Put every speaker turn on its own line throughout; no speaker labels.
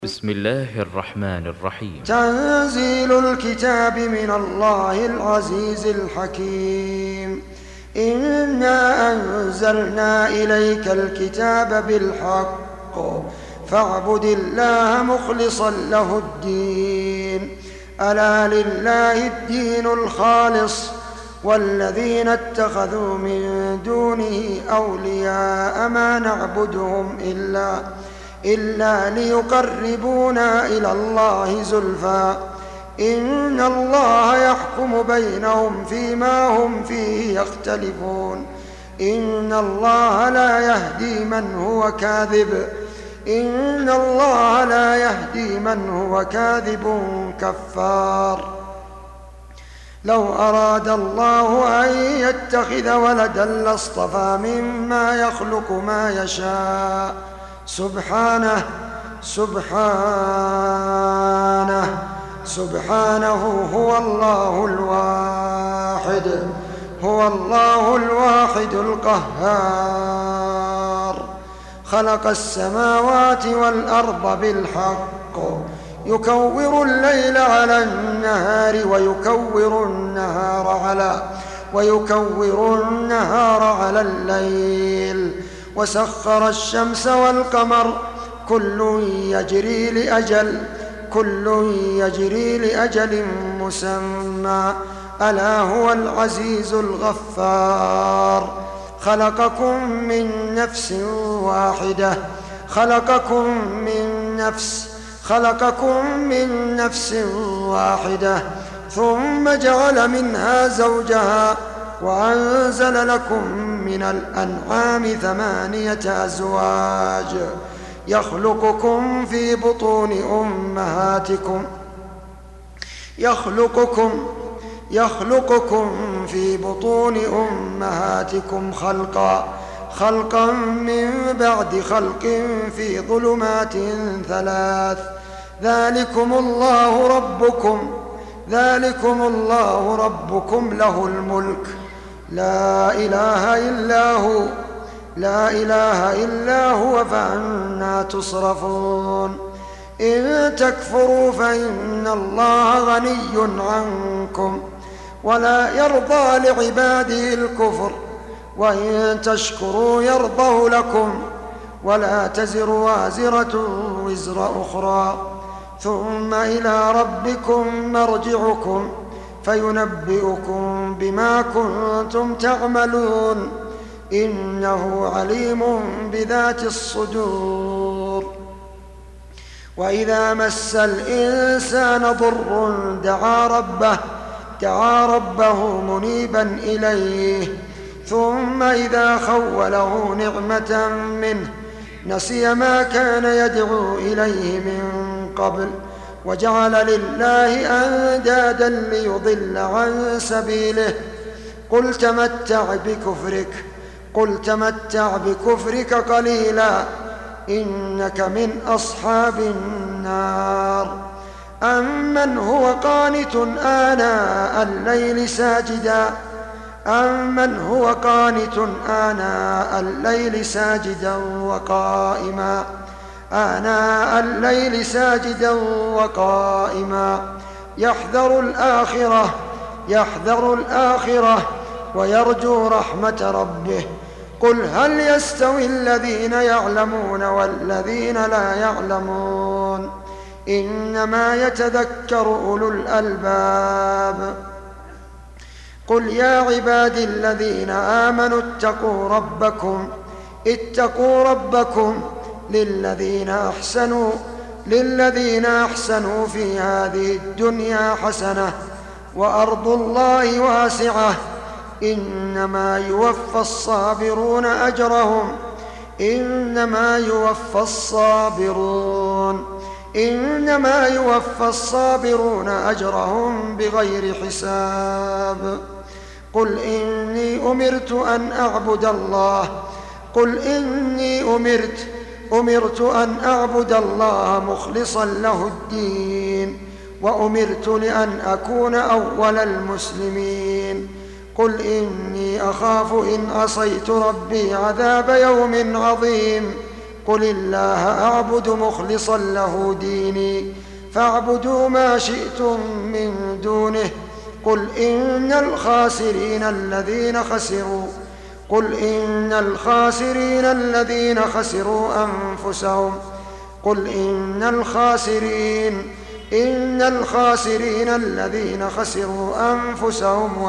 بسم الله الرحمن الرحيم.
تنزيل الكتاب من الله العزيز الحكيم. إنا أنزلنا إليك الكتاب بالحق فاعبد الله مخلصا له الدين. ألا لله الدين الخالص والذين اتخذوا من دونه أولياء ما نعبدهم إلا ليقربونا إلى الله زلفى إن الله يحكم بينهم فيما هم فيه يختلفون. إن الله لا يهدي من هو كاذب كفار. لو أراد الله أن يتخذ ولدا لاصطفى مما يخلق ما يشاء سبحانه هو الله الواحد القهار. خلق السماوات والأرض بالحق يكور الليل على النهار ويكور النهار على الليل وسخر الشمس والقمر كل يجري لأجل مسمى ألا هو العزيز الغفار. خلقكم من نفس واحدة ثم جعل منها زوجها وأنزل لكم من الأنعام 8 أزواج يخلقكم في بطون أمهاتكم خلقا من بعد خلق في ظلمات 3. ذلكم الله ربكم له الملك لا إله إلا هو فأنى تصرفون. إن تكفروا فإن الله غني عنكم ولا يرضى لعباده الكفر وإن تشكروا يرضه لكم ولا تزر وازرة وزر أخرى ثم إلى ربكم مرجعكم فينبئكم بما كنتم تعملون إنه عليم بذات الصدور. وإذا مس الإنسان ضر دعا ربه منيبا إليه ثم إذا خوله نعمة منه نسي ما كان يدعو إليه من قبل وجعل لله أندادا ليضل عن سبيله. قل تمتع بكفرك قليلا إنك من أصحاب النار. أمن هو قانت آناء الليل ساجدا وقائما يحذر الآخرة ويرجو رحمة ربه. قل هل يستوي الذين يعلمون والذين لا يعلمون إنما يتذكر أولو الألباب. قل يا عبادي الذين آمنوا اتقوا ربكم للذين أحسنوا في هذه الدنيا حسنة وأرض الله واسعة إنما يوفى الصابرون أجرهم بغير حساب. قل إني أمرت أن أعبد الله مخلصا له الدين وأمرت لأن أكون أول المسلمين. قل إني أخاف إن عصيت ربي عذاب يوم عظيم. قل الله أعبد مخلصا له ديني فاعبدوا ما شئتم من دونه قل إن الخاسرين الذين خسروا أنفسهم الذين خسروا أنفسهم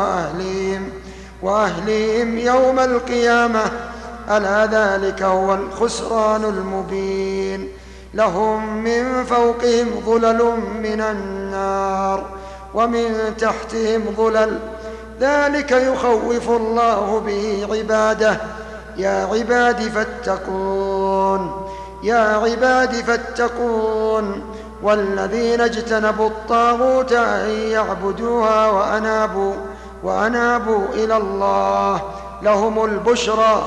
وأهليهم يوم القيامة ألا ذلك هو الخسران المبين لهم من فوقهم ظلل من النار ومن تحتهم ظلل ذلك يخوف الله به عباده يا عباد فاتقون والذين اجتنبوا الطاغوت أن يعبدوها وأنابوا إلى الله لهم البشرى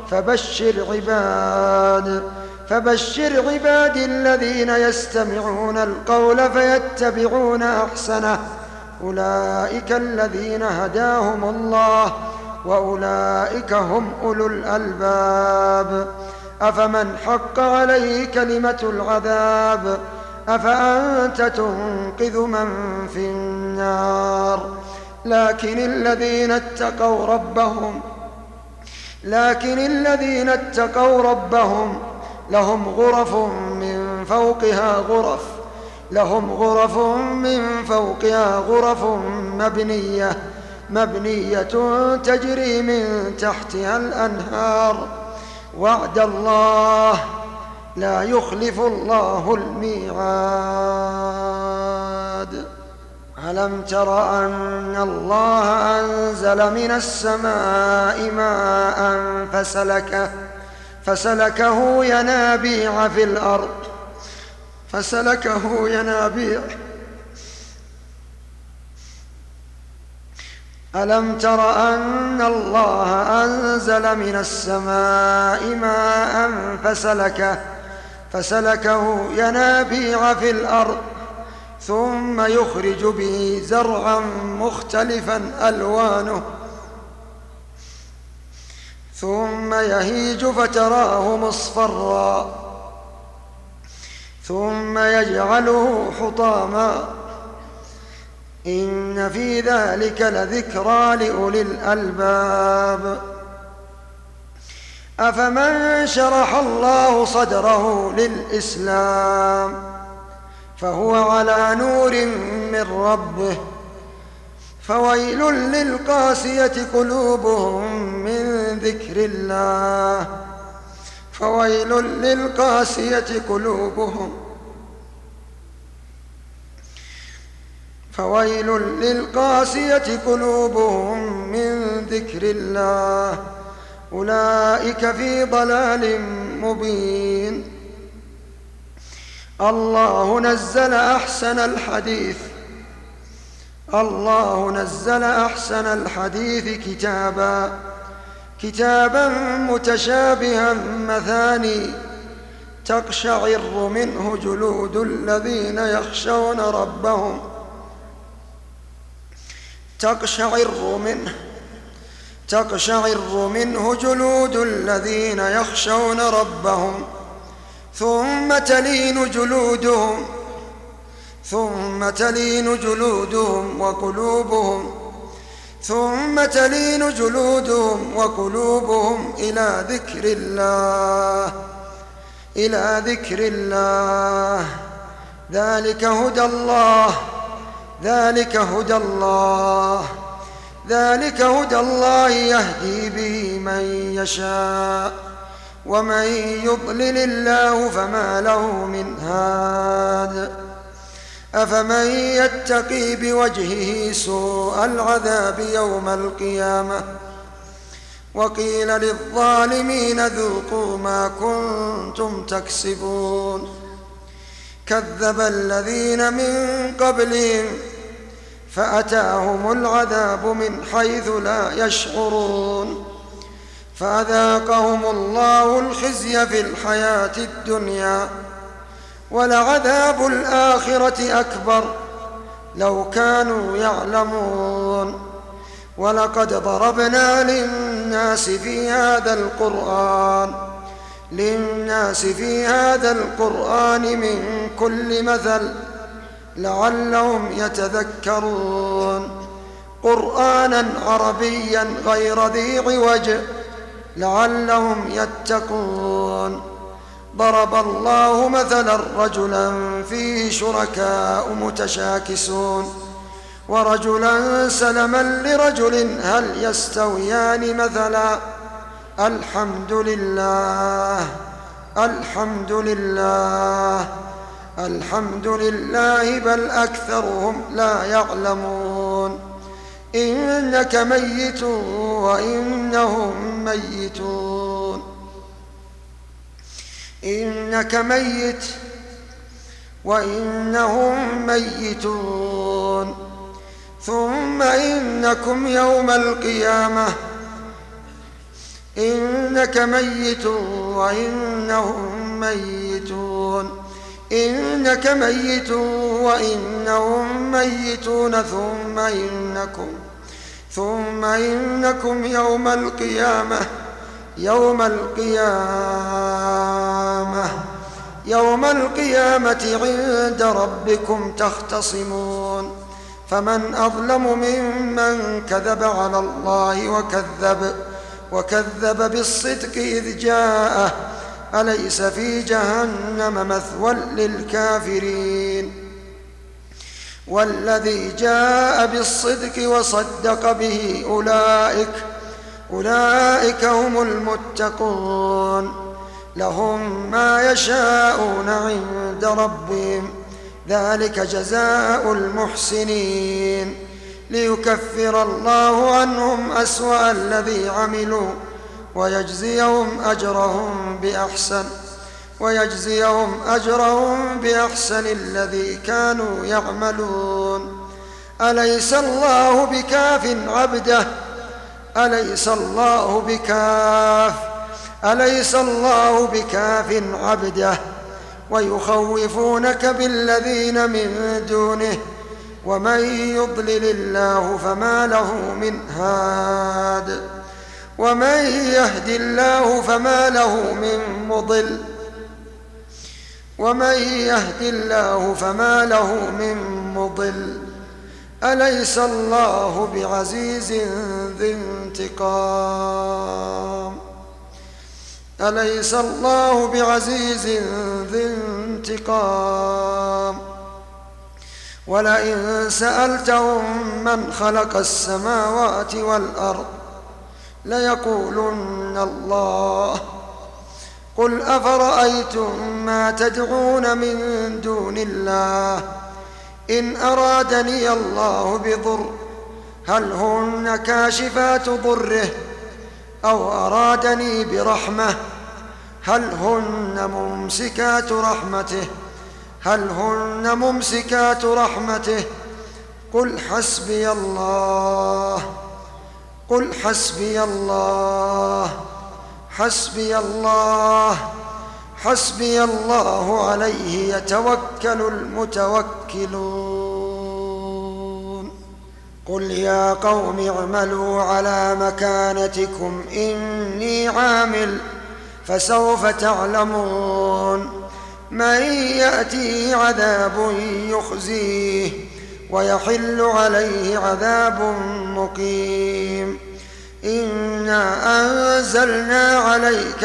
فبشر عبادي الذين يستمعون القول فيتبعون أحسنه أولئك الذين هداهم الله وأولئك هم أولو الألباب أفمن حق عليه كلمة العذاب أفأنت تنقذ من في النار لكن الذين اتقوا ربهم لهم غرف من فوقها غرف مبنية تجري من تحتها الأنهار وعد الله لا يخلف الله الميعاد ألم تر أن الله أنزل من السماء ماء فسلكه ينابيع في الأرض ألم تر أن الله أنزل من السماء ماء فسلكه ينابيع في الأرض ثم يخرج به زرعا مختلفا ألوانه ثم يهيج فتراه مصفرا ثم يجعله حطاما إن في ذلك لذكرى لأولي الألباب أفمن شرح الله صدره للإسلام فهو على نور من ربه فويل للقاسية قلوبهم من ذكر الله أولئك في ضلال مبين الله نزل أحسن الحديث كتابا متشابها مثاني تقشعر منه جلود الذين يخشون ربهم ثم تلين جلودهم وقلوبهم إلى ذكر الله ذلك هدى الله يهدي به من يشاء ومن يضلل الله فما له من هاد أفمن يتقي بوجهه سوء العذاب يوم القيامة وقيل للظالمين ذوقوا ما كنتم تكسبون كذب الذين من قبلهم فأتاهم العذاب من حيث لا يشعرون فأذاقهم الله الخزي في الحياة الدنيا ولعذاب الآخرة أكبر لو كانوا يعلمون ولقد ضربنا للناس في هذا القرآن للناس في هذا القرآن من كل مثل لعلهم يتذكرون قرآنا عربيا غير ذي عوج لعلهم يتقون ضرب الله مثلا رجلا فيه شركاء متشاكسون ورجلا سلما لرجل هل يستويان مثلا الحمد لله بل أكثرهم لا يعلمون إنك ميت وإنهم ميتون إنك ميت وإنهم ميتون ثم إنكم يوم القيامة إنك ميت وإنهم ميتون إنك ميت وإنهم ميتون ثم إنكم يوم القيامة عند ربكم تختصمون فمن أظلم ممن كذب على الله وكذب بالصدق إذ جاءه أليس في جهنم مثوى للكافرين والذي جاء بالصدق وصدق به أولئك هم المتقون لهم ما يشاءون عند ربهم ذلك جزاء المحسنين ليكفر الله عنهم أسوأ الذي عملوا ويجزيهم أجرهم بأحسن الذي كانوا يعملون أليس الله بكاف عبده ويخوفونك بالذين من دونه ومن يضلل الله فما له من هاد ومن يهد الله فما له من مضل أليس الله بعزيز ذي انتقام ولئن سألتهم من خلق السماوات والأرض ليقولن الله قل أفرأيتم ما تدعون من دون الله إن أرادني الله بضر هل هن كاشفات ضره أو أرادني برحمة هل هن ممسكات رحمته قل حسبي الله عليه يتوكل المتوكلون قل يا قوم اعملوا على مكانتكم إني عامل فسوف تعلمون من يأتيه عذاب يخزيه ويحل عليه عذاب مقيم إنا أنزلنا عليك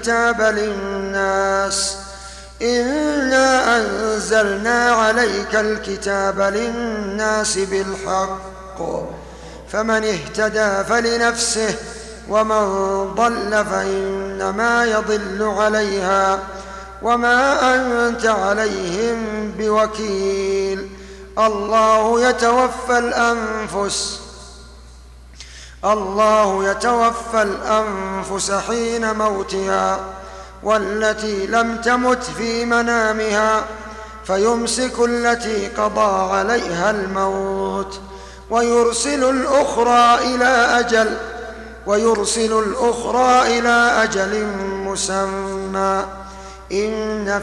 الكتاب للناس بالحق فمن اهتدى فلنفسه ومن ضل فإنما يضل عليها وما أنت عليهم بوكيل الله يتوفى الأنفس حين موتها والتي لم تمت في منامها فيمسك التي قضى عليها الموت ويرسل الأخرى إلى أجل مسمى إن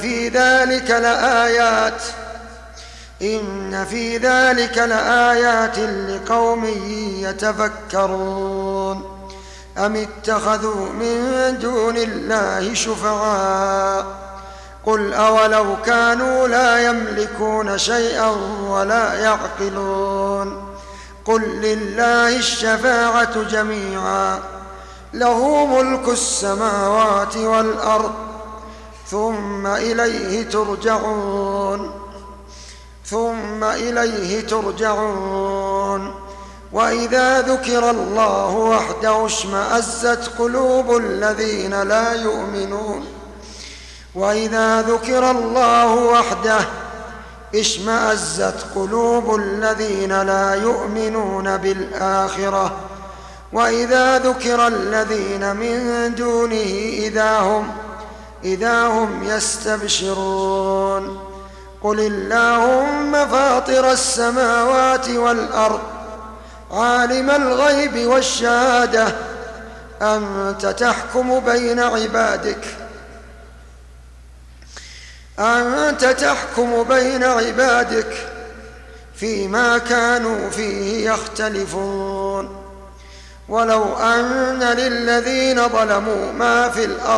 في ذلك لآيات لقوم يتفكرون أم اتخذوا من دون الله شفعاء قل أولو كانوا لا يملكون شيئا ولا يعقلون قل لله الشفاعة جميعا له ملك السماوات والأرض ثم إليه ترجعون وإذا ذكر الله وحده اشمأزت قلوب الذين لا يؤمنون وإذا ذكر الله وحده اشمأزت قلوب الذين لا يؤمنون بالآخرة وإذا ذكر الذين من دونه إذا هم يستبشرون قل اللهم فاطر السماوات والأرض عالم الغيب والشهادة أنت تحكم بين عبادك فيما كانوا فيه يختلفون ولو أن للذين ظلموا ما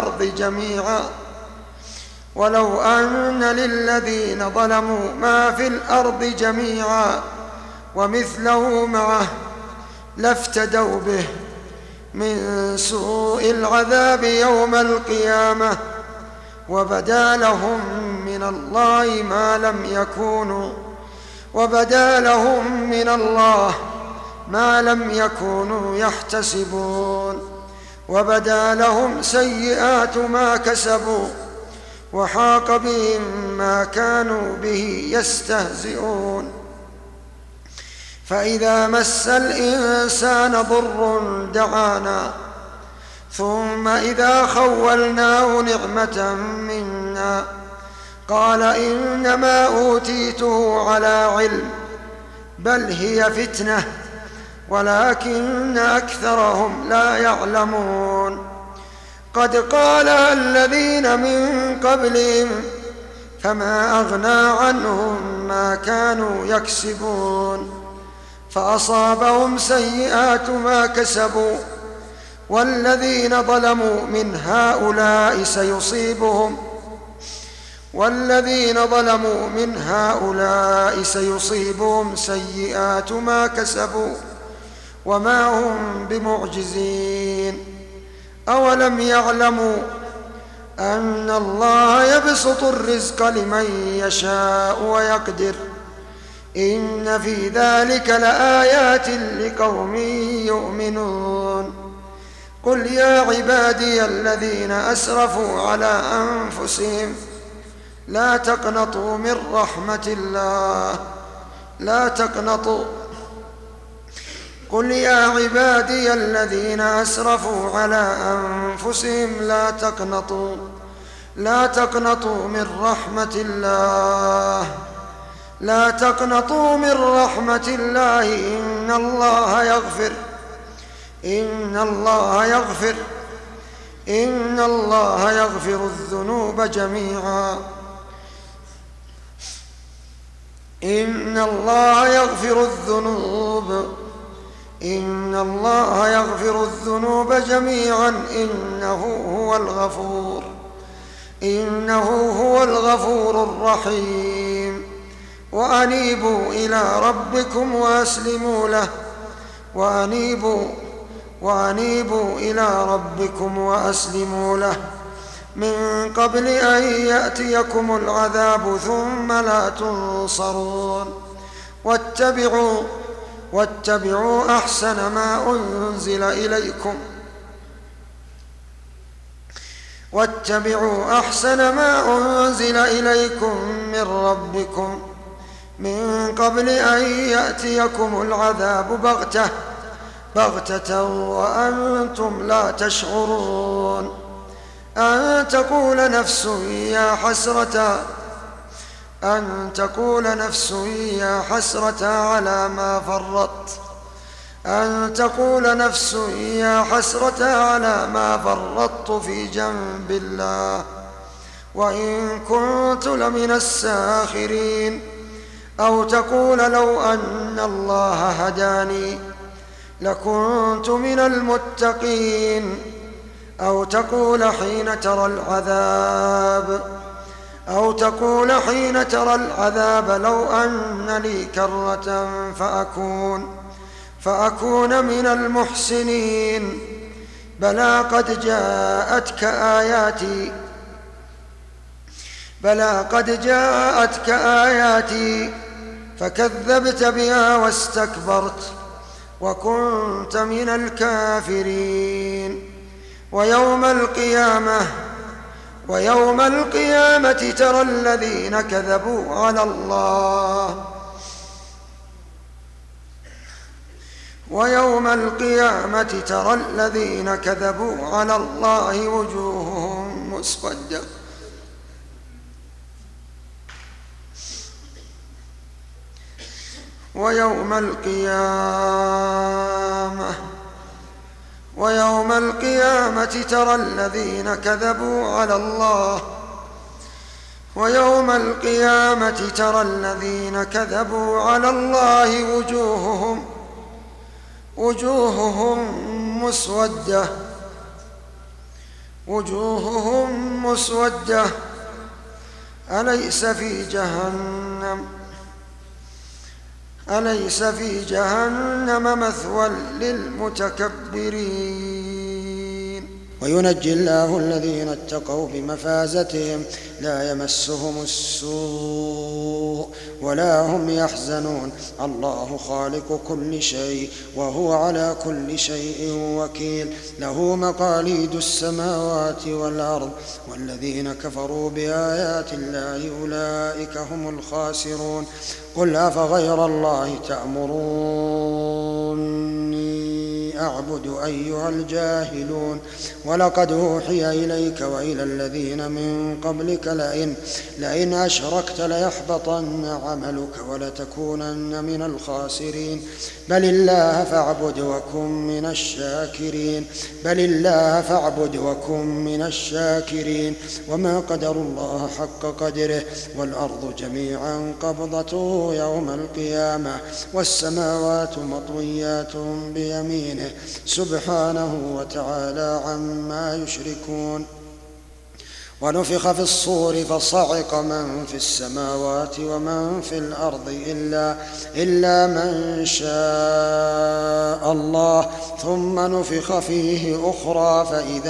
في الأرض جميعا ومثله معه لافتدوا به من سوء العذاب يوم القيامة وبدا لهم من الله ما لم يكونوا يحتسبون وبدا لهم سيئات ما كسبوا وحاق بهم ما كانوا به يستهزئون فإذا مس الإنسان ضر دعانا ثم إذا خولناه نعمة منا قال إنما أوتيته على علم بل هي فتنة ولكن أكثرهم لا يعلمون قد قال الذين من قبلهم فما أغنى عنهم ما كانوا يكسبون فأصابهم سيئات ما كسبوا والذين ظلموا من هؤلاء سيصيبهم سيئات ما كسبوا وما هم بمعجزين أولم يعلموا أن الله يبسط الرزق لمن يشاء ويقدر إن في ذلك لآيات لقوم يؤمنون قل يا عبادي الذين أسرفوا على أنفسهم لا تقنطوا من رحمة الله قل يا عبادي الذين أسرفوا على أنفسهم لا تقنطوا من رحمة الله إن الله يغفر الذنوب جميعا إن الله يغفر الذنوب جميعا إنه هو الغفور الرحيم وأنيبوا إلى ربكم وأسلموا له من قبل أن يأتيكم العذاب ثم لا تنصرون واتبعوا أحسن ما أنزل إليكم من ربكم من قبل أن يأتيكم العذاب بغتة وأنتم لا تشعرون أن تقول نفس يا حسرة على ما فرطت في جنب الله وإن كنت لمن الساخرين أو تقول لو أن الله هداني لكنت من المتقين. أو تقول حين ترى العذاب لو أن لي كرة فأكون من المحسنين. بلى قد جاءتك آياتي فكذبت بها واستكبرت وكنت من الكافرين. ويوم القيامة ترى الذين كذبوا على الله وجوههم مسودة ويوم القيامة ترى الذين كذبوا على الله وجوههم مسودة أليس في جهنم مثوى للمتكبرين. وينجي الله الذين اتقوا بمفازتهم لا يمسهم السوء ولا هم يحزنون. الله خالق كل شيء وهو على كل شيء وكيل. له مقاليد السماوات والأرض والذين كفروا بآيات الله أولئك هم الخاسرون. قل أفغير الله تأمروني أعبد أيها الجاهلون. ولقد أوحي إليك وإلى الذين من قبلك لئن أشركت ليحبطن عملك ولتكونن من الخاسرين. بل الله فاعبد وكن من الشاكرين. وما قدر الله حق قدره والأرض جميعا قبضته يوم القيامة والسماوات مطويات بيمينه سبحانه وتعالى عما يشركون. ونفخ في الصور فصعق من في السماوات ومن في الأرض إلا من شاء الله ثم نفخ فيه أخرى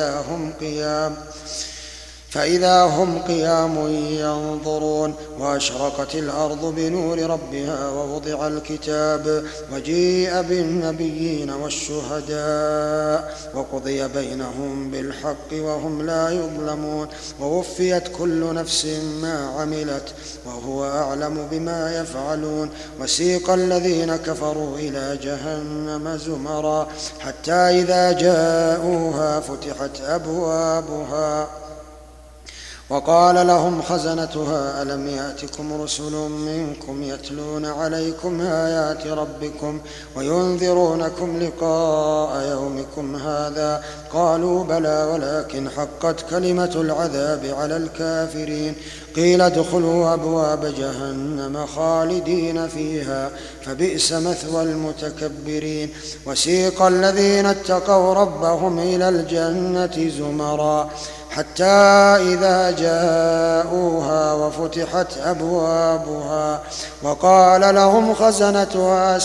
فإذا هم قيام ينظرون. وأشرقت الأرض بنور ربها ووضع الكتاب وجيء بالنبيين والشهداء وقضي بينهم بالحق وهم لا يظلمون. ووفيت كل نفس ما عملت وهو أعلم بما يفعلون. وسيق الذين كفروا إلى جهنم زمرا حتى إذا جاءوها فتحت أبوابها وقال لهم خزنتها ألم يأتكم رسل منكم يتلون عليكم آيات ربكم وينذرونكم لقاء يومكم هذا قالوا بلى ولكن حقت كلمة العذاب على الكافرين. قيل ادخلوا أبواب جهنم خالدين فيها فبئس مثوى المتكبرين. وسيق الذين اتقوا ربهم إلى الجنة زمرا حتى إذا جاءوها وفتحت أبوابها وقال لهم خزنتها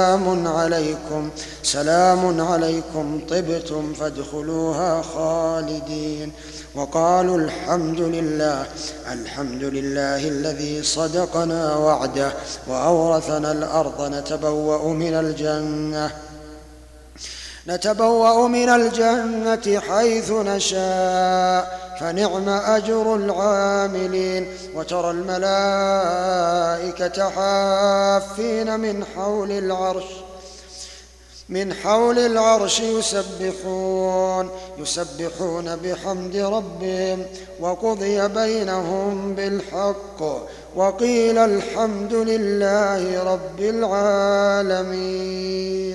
سلام عليكم طبتم فادخلوها خالدين. وقالوا الحمد لله الذي صدقنا وعده وأورثنا الأرض نتبوأ من الجنة حيث نشاء فنعم أجر العاملين. وترى الملائكة حافين من حول العرش يسبحون بحمد ربهم وقضي بينهم بالحق وقيل الحمد لله رب العالمين.